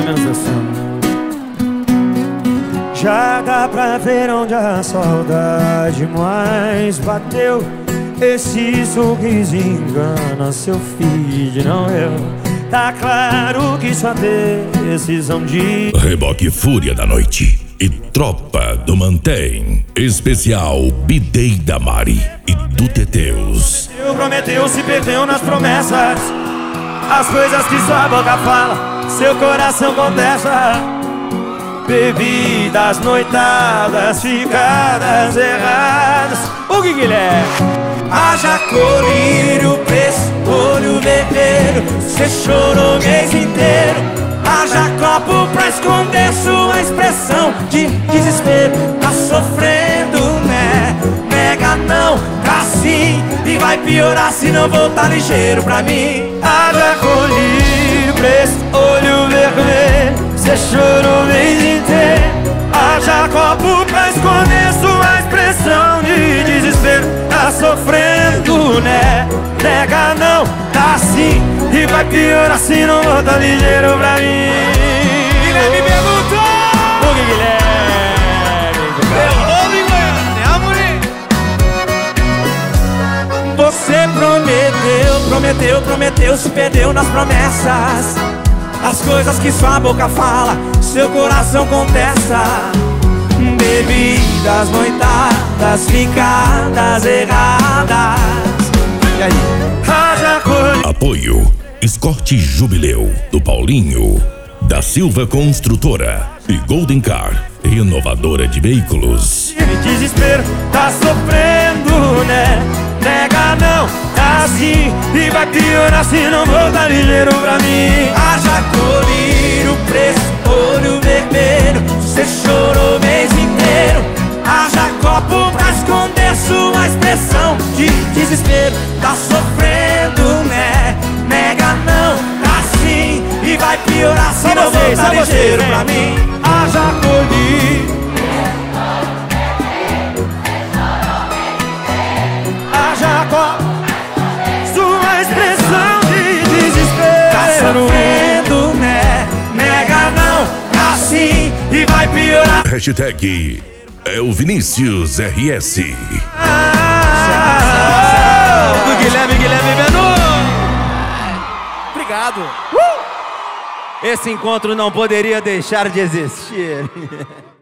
menos assim. Já dá pra ver onde a saudade mais bateu. Esse sorriso engana seu feed, não eu. Tá claro que sua decisão de Reboque Fúria da Noite e Tropa do Mantém. Especial Bidei da Mari e do Teteus. prometeu, se perdeu nas promessas. As coisas que sua boca fala, seu coração contesta. Bebidas, noitadas, ficadas erradas. O que Guilherme? Haja colírio, preço, olho vermelho. Cê chorou o mês inteiro. Haja copo pra esconder sua expressão de desespero. Tá sofrendo, né? Nega não, tá sim. E vai piorar se não voltar ligeiro pra mim. Haja colírio, preço, olho vermelho. Cê chorou o mês inteiro. Haja copo pra esconder sua expressão de desespero. Tá sofrendo, né? Nega não, tá sim. E vai piorar se não volta ligeiro pra mim. Guilherme perguntou! O que Guilherme? Você prometeu, se perdeu nas promessas. As coisas que sua boca fala, seu coração contesta. Bebidas, noitadas, ficadas erradas. E aí? Haja colírio. Apoio Escorte Jubileu do Paulinho, da Silva Construtora e Golden Car, renovadora de veículos. Desespero, tá sofrendo, né? Nega não, tá assim. E vai piorar se não voltar ligeiro pra mim. Haja colírio, preço, olho vermelho. Cê chorou o mês inteiro. Haja copo pra esconder sua expressão de desespero. Tá sofrendo, né? Nega não, tá sim. E vai piorar se não voltar ligeiro pra mim. Haja colírio. Haja copo. Sua expressão de desespero. Tá sofrendo, né? Nega não, tá sim. E vai piorar. Hashtag é o Vinícius RS. Do Guilherme Menu. Obrigado. Esse encontro não poderia deixar de existir.